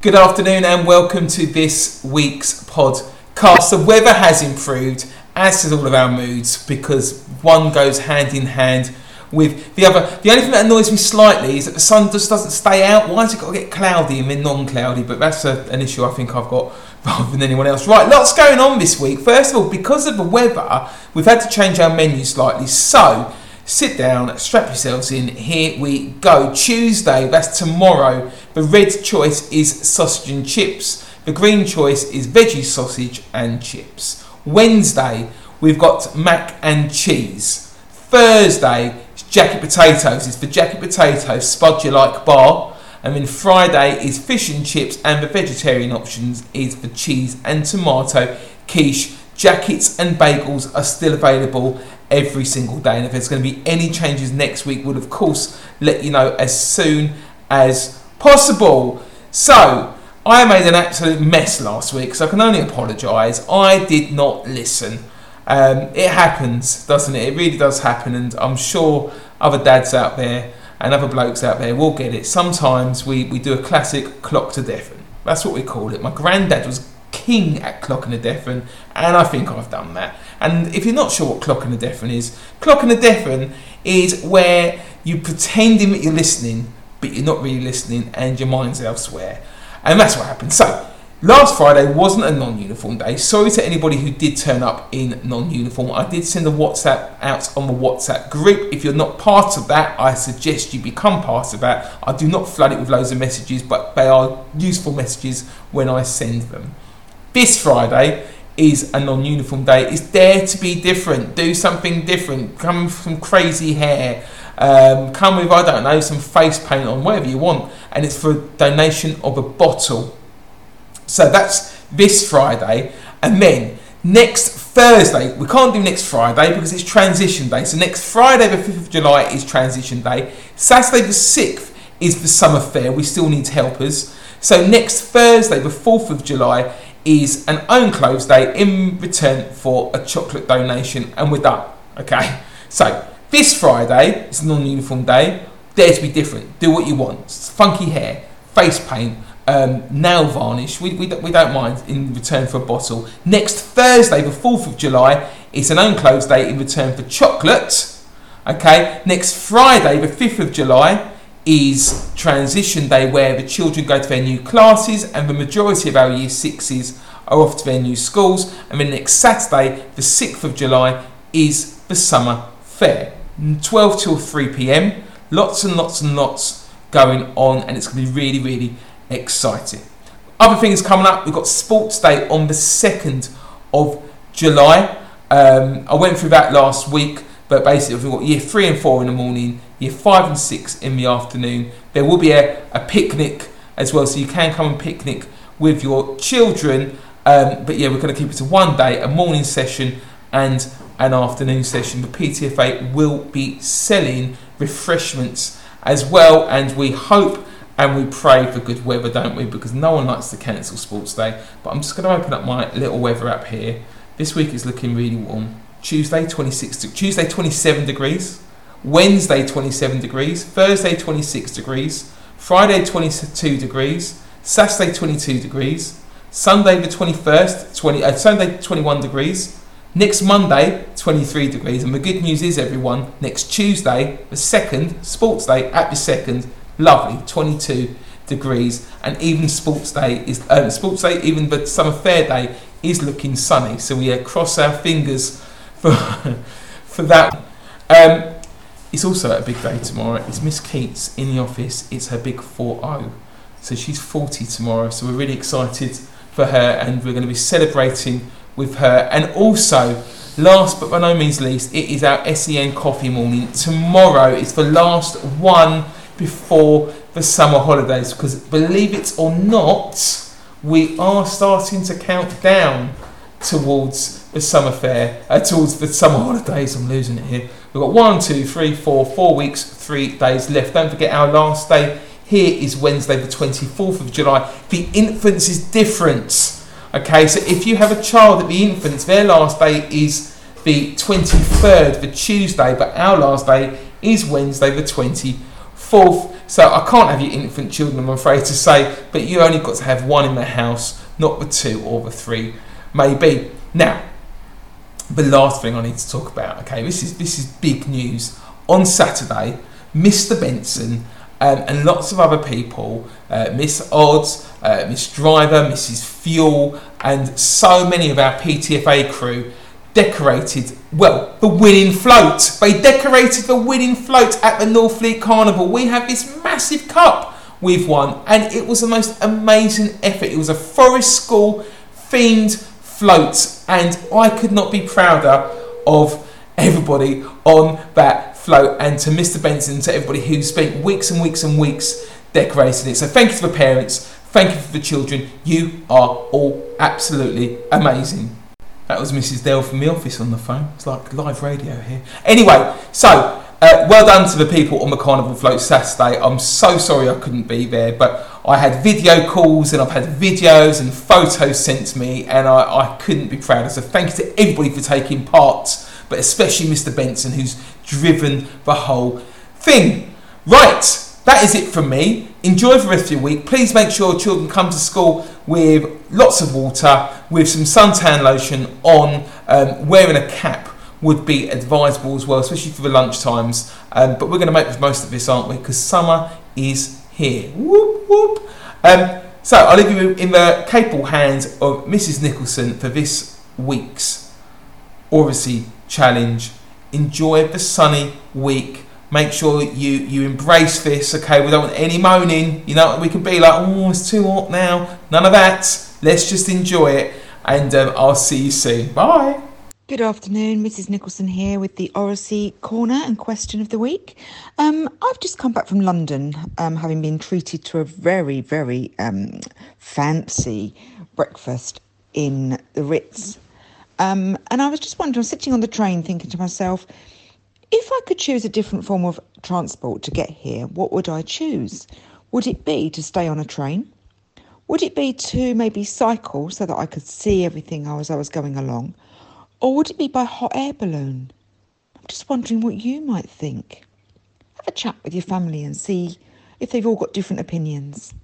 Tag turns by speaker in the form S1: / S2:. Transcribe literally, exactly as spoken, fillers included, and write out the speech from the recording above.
S1: Good afternoon and welcome to this week's podcast. The weather has improved, as does all of our moods, because one goes hand in hand with the other. The only thing that annoys me slightly is that the sun just doesn't stay out. Why has it got to get cloudy and then non-cloudy? But that's a, an issue I think I've got rather than anyone else. Right, lots going on this week. First of all, because of the weather, we've had to change our menu slightly. So, sit down, strap yourselves in, here we go. Tuesday, that's tomorrow. The red choice is sausage and chips. The green choice is veggie sausage and chips. Wednesday, we've got mac and cheese. Thursday, it's jacket potatoes. It's the jacket potatoes, spud you like bar. And then Friday is fish and chips, and the vegetarian options is the cheese and tomato quiche. Jackets and bagels are still available every single day, and if there's going to be any changes next week, we'll of course let you know as soon as possible. So, I made an absolute mess last week, so I can only apologise. I did not listen. Um, it happens, doesn't it? It really does happen, and I'm sure other dads out there and other blokes out there will get it. Sometimes we, we do a classic clock to deafen. That's what we call it. My granddad was king at clocking a deafen, and I think I've done that. And if you're not sure what clocking a deafen is, clocking a deafen is where you pretending that you're listening, but you're not really listening, and your mind's elsewhere. And that's what happened. So, last Friday wasn't a non-uniform day. Sorry to anybody who did turn up in non-uniform. I did send a WhatsApp out on the WhatsApp group. If you're not part of that, I suggest you become part of that. I do not flood it with loads of messages, but they are useful messages when I send them. This Friday is a non-uniform day. It's dare to be different. Do something different. Come with some crazy hair. Um, come with, I don't know, some face paint on, whatever you want. And it's for a donation of a bottle. So that's this Friday. And then next Thursday, we can't do next Friday because it's transition day. So next Friday, the fifth of July, is transition day. Saturday the sixth is the summer fair. We still need helpers. So next Thursday, the fourth of July, is an own clothes day in return for a chocolate donation, and we're done. Okay, so this Friday is a non-uniform day. Dare to be different. Do what you want. Funky hair, face paint, um, nail varnish. We, we, we don't mind in return for a bottle. Next Thursday, the fourth of July, is an own clothes day in return for chocolate. Okay, next Friday, the fifth of July, is transition day, where the children go to their new classes and the majority of our year sixes are off to their new schools. And then next Saturday, the sixth of July, is the summer fair, twelve till three p.m. Lots and lots and lots going on, and it's going to be really really exciting. Other things coming up, we've got sports day on the second of July. um, I went through that last week, but basically we've got year three and four in the morning, year five and six in the afternoon. There will be a, a picnic as well, so you can come and picnic with your children. Um, but yeah, we're going to keep it to one day, a morning session and an afternoon session. The P T F A will be selling refreshments as well, and we hope and we pray for good weather, don't we? Because no one likes to cancel sports day. But I'm just going to open up my little weather app here. This week is looking really warm. Tuesday twenty-six, Tuesday twenty-seven degrees, Wednesday twenty-seven degrees, Thursday twenty-six degrees, Friday twenty-two degrees, Saturday twenty-two degrees, Sunday the twenty-first, twenty, uh, Sunday twenty-one degrees, next Monday twenty-three degrees. And the good news is, everyone, next Tuesday the second, sports day at the second, lovely, twenty-two degrees, and even sports day is um, sports day, even the summer fair day is looking sunny. So we uh, cross our fingers for for that. Um, it's also a big day tomorrow. It's Miss Keats in the office. It's her big four oh. So she's forty tomorrow. So we're really excited for her, and we're going to be celebrating with her. And also, last but by no means least, it is our S E N coffee morning. Tomorrow is the last one before the summer holidays, because believe it or not, we are starting to count down towards the summer fair, uh, towards the summer holidays. I'm losing it here. We've got one, two, three, four, four weeks, three days left. Don't forget, our last day here is Wednesday, the twenty-fourth of July. The infants is different. Okay, so if you have a child at the infants, their last day is the twenty-third, the Tuesday, but our last day is Wednesday, the twenty-fourth. Fourth, so I can't have your infant children, I'm afraid to say, but you only got to have one in the house, not the two or the three, maybe. Now, the last thing I need to talk about, okay, this is this is big news. On Saturday, Mister Benson um, and lots of other people, uh, Miss Odds, uh, Miss Driver, Missus Fuel, and so many of our P T F A crew decorated, well, the winning float. They decorated the winning float at the Northfleet Carnival. We have this massive cup we've won, and it was the most amazing effort. It was a Forest School themed float, and I could not be prouder of everybody on that float, and to Mister Benson, to everybody who spent weeks and weeks and weeks decorating it. So thank you to the parents, thank you for the children. You are all absolutely amazing. That was Missus Dell from the office on the phone. It's like live radio here. Anyway, so uh, well done to the people on the Carnival Float Saturday. I'm so sorry I couldn't be there, but I had video calls and I've had videos and photos sent to me, and I, I couldn't be prouder. So thank you to everybody for taking part, but especially Mister Benson, who's driven the whole thing. Right, that is it from me. Enjoy the rest of your week. Please make sure children come to school with lots of water, with some suntan lotion on. Um, wearing a cap would be advisable as well, especially for the lunch times. Um, but we're going to make the most of this, aren't we? Because summer is here. Whoop, whoop. Um, so I'll leave you in the capable hands of Missus Nicholson for this week's Oracy Challenge. Enjoy the sunny week. Make sure you, you embrace this, okay? We don't want any moaning. You know, we can be like, oh, it's too hot now. None of that. Let's just enjoy it. And um, I'll see you soon. Bye.
S2: Good afternoon, Missus Nicholson here with the Oracy Corner and Question of the Week. Um, I've just come back from London, um, having been treated to a very, very um, fancy breakfast in the Ritz. Um, and I was just wondering, sitting on the train thinking to myself, if I could choose a different form of transport to get here, what would I choose? Would it be to stay on a train? Would it be to maybe cycle so that I could see everything as I was going along? Or would it be by hot air balloon? I'm just wondering what you might think. Have a chat with your family and see if they've all got different opinions.